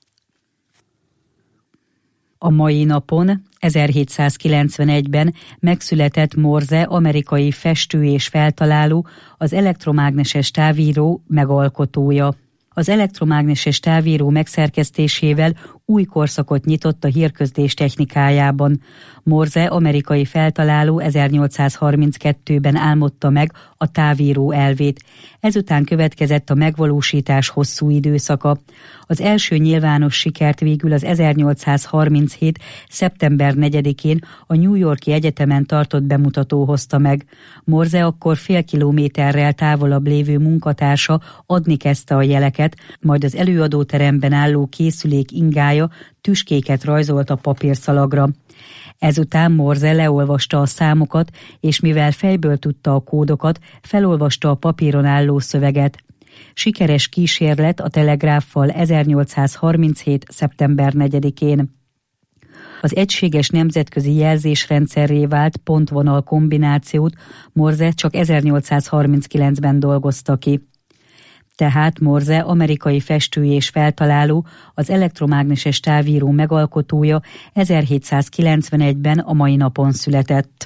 A mai napon, ezerhétszázkilencvenegyben megszületett Morse amerikai festő és feltaláló, az elektromágneses távíró megalkotója. Az elektromágneses távíró megszerkesztésével új korszakot nyitott a hírközlés technikájában. Morse amerikai feltaláló ezernyolcszázharminckettőben álmodta meg a távíró elvét. Ezután következett a megvalósítás hosszú időszaka. Az első nyilvános sikert végül az ezernyolcszázharminchét. szeptember negyedikén a New York-i egyetemen tartott bemutató hozta meg. Morse akkor fél kilométerrel távolabb lévő munkatársa adni kezdte a jeleket, majd az előadóteremben álló készülék ingája tüskéket rajzolt a papírszalagra. Ezután Morse leolvasta a számokat, és mivel fejből tudta a kódokat, felolvasta a papíron álló szöveget. Sikeres kísérlet a telegráffal ezernyolcszázharminchét. szeptember negyedikén. Az egységes nemzetközi jelzésrendszerré vált pontvonal kombinációt Morse csak ezernyolcszázharminckilencben dolgozta ki. Tehát Morse amerikai festő és feltaláló, az elektromágneses távíró megalkotója ezerhétszázkilencvenegyben a mai napon született.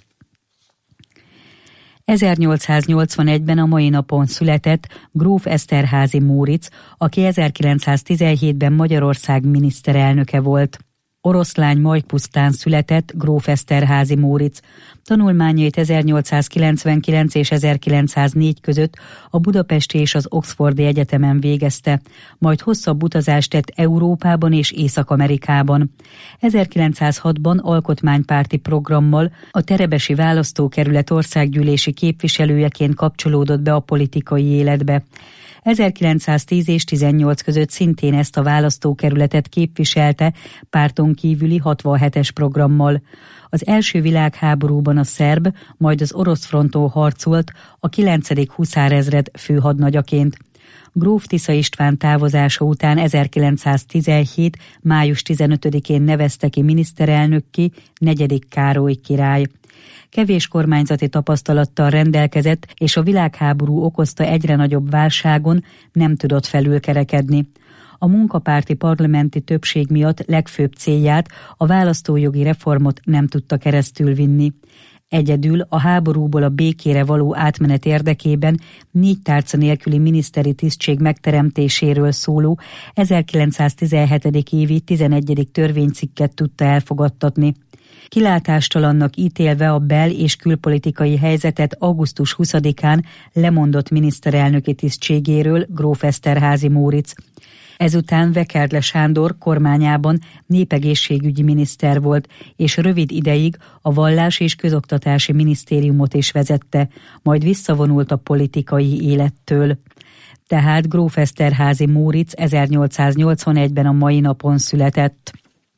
ezernyolcszáznyolcvanegyben a mai napon született gróf Eszterházy Móricz, aki ezerkilencszáztizenhétben Magyarország miniszterelnöke volt. Oroszlány Majpusztán született gróf Eszterházy Móricz. Tanulmányait ezernyolcszázkilencvenkilenc és ezerkilencszáznégy között a budapesti és az oxfordi egyetemen végezte, majd hosszabb utazást tett Európában és Észak-Amerikában. ezerkilencszázhatban alkotmánypárti programmal a terebesi választókerület országgyűlési képviselőjeként kapcsolódott be a politikai életbe. ezerkilencszáztíz és tizennyolc között szintén ezt a választókerületet képviselte párton kívüli hatvanhetes programmal. Az első világháborúban a szerb, majd az orosz fronton harcolt a kilencedik huszárezred főhadnagyaként. Gróf Tisza István távozása után ezerkilencszáztizenhét. május tizenötödikén nevezte ki miniszterelnökké negyedik Károly király. Kevés kormányzati tapasztalattal rendelkezett, és a világháború okozta egyre nagyobb válságon nem tudott felülkerekedni. A munkapárti parlamenti többség miatt legfőbb célját, a választójogi reformot nem tudta keresztülvinni. Egyedül a háborúból a békére való átmenet érdekében négy tárca nélküli miniszteri tisztség megteremtéséről szóló ezerkilencszáztizenhét. évi tizenegyedik törvénycikket tudta elfogadtatni. Kilátástalannak ítélve a bel- és külpolitikai helyzetet augusztus huszadikán lemondott miniszterelnöki tisztségéről Gróf Eszterházy Móricz. Ezután Vekerle Sándor kormányában népegészségügyi miniszter volt, és rövid ideig a vallás- és közoktatási minisztériumot is vezette, majd visszavonult a politikai élettől. Tehát Gróf Eszterházy Móricz ezernyolcszáznyolcvanegyben a mai napon született.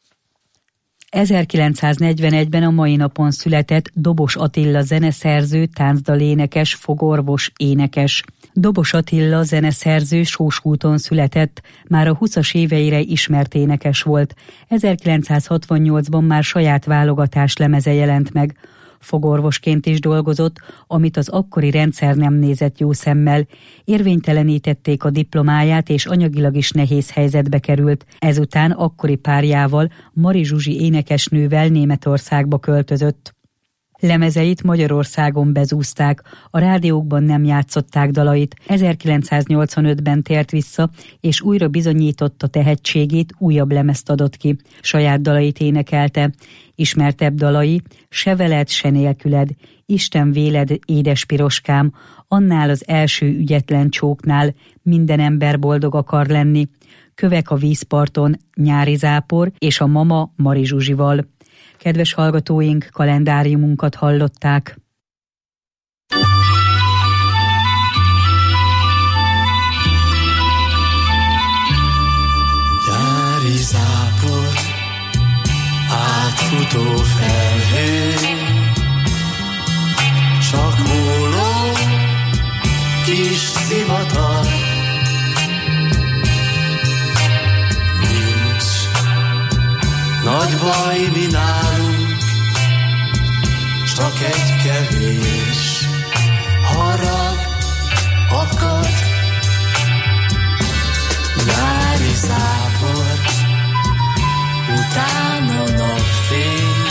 ezerkilencszáznegyvenegyben a mai napon született Dobos Attila zeneszerző, táncdalénekes, fogorvos, énekes. Dobos Attila zeneszerző Sóskúton született, már a huszas éveire ismert énekes volt. ezerkilencszázhatvannyolcban már saját válogatás lemeze jelent meg. Fogorvosként is dolgozott, amit az akkori rendszer nem nézett jó szemmel. Érvénytelenítették a diplomáját, és anyagilag is nehéz helyzetbe került. Ezután akkori párjával, Mari Zsuzsi énekesnővel Németországba költözött. Lemezeit Magyarországon bezúzták, a rádiókban nem játszották dalait. ezerkilencszáznyolcvanötben tért vissza, és újra bizonyította tehetségét, újabb lemezt adott ki. Saját dalait énekelte. Ismertebb dalai: Se veled, se nélküled, Isten véled, édes piroskám, annál az első ügyetlen csóknál, Minden ember boldog akar lenni, Kövek a vízparton, Nyári zápor és a Mama Mari Zsuzsival. Kedves hallgatóink, kalendáriumunkat hallották. Nyári zápor, átfutó felhő, csak hulló kis szivatar. Nincs nagy baj mi nálunk, csak egy kevés harag akad. Nyári zápor, utána napfény,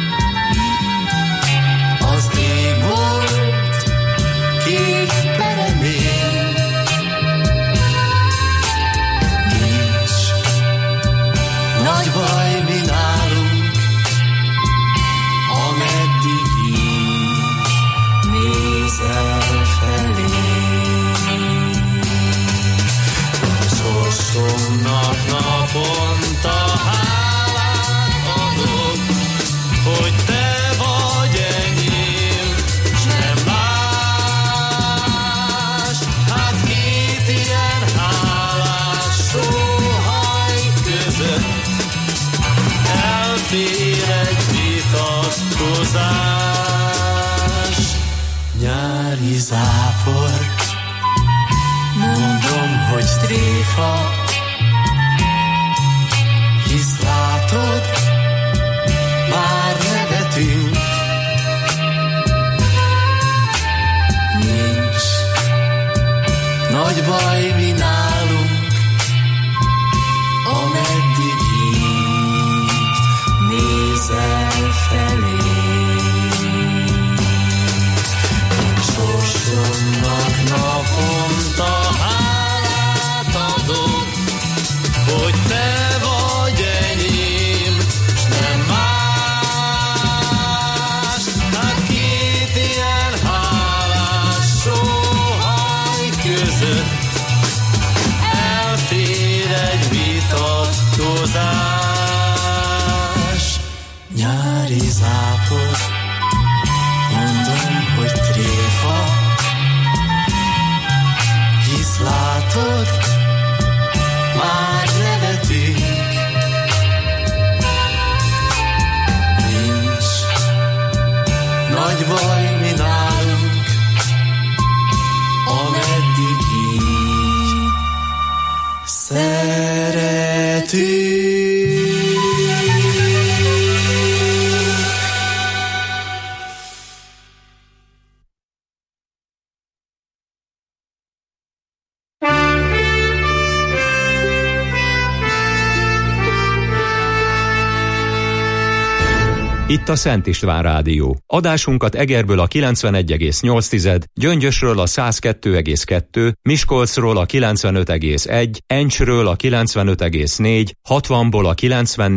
az ég volt két peremény. Nincs nagy baj mi nálunk, ameddig így nézel felé. Sorsomnak naponta hálát adok, hogy te vagy enyém, s nem más. Hát két ilyen hálás sóhaj között elfér egy vitatkozás. Nyári zápor, mondom, hogy tréfa, hisz látod, már nevetünk. Nincs nagy baj mi nálunk, ameddig így nézel felé. Én sorsomnak naponta hálát adok, hogy te vagy enyém, s nem más. Hát két ilyen hálás sóhaj között elfér egy vitatkozás. Nyári zápor, mondom, hogy tréfa, hisz látod, már nevetünk. Nincs nagy baj mi nálunk, ameddig így szeretünk. Itt a Szent István Rádió. Adásunkat Egerből a kilencvenegy egész nyolc, Gyöngyösről a száz kettő egész kettő, Miskolcról a kilencvenöt egész egy, Encsről a kilencvenöt egész négy, hatvanból a kilencven